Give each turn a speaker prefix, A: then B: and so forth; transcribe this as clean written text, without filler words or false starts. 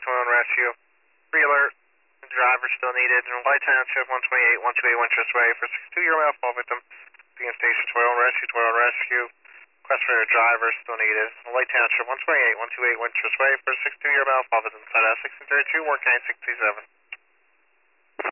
A: Toyota Rescue. Pre-alert. Driver still needed. White Township 128, 128 Winchester Way for 62-year male fall victim. Being station Toyota Rescue. Request for a driver still needed. White Township 128, 128 Winchester Way for 62-year male fall victim. Side out 1632, Work 967.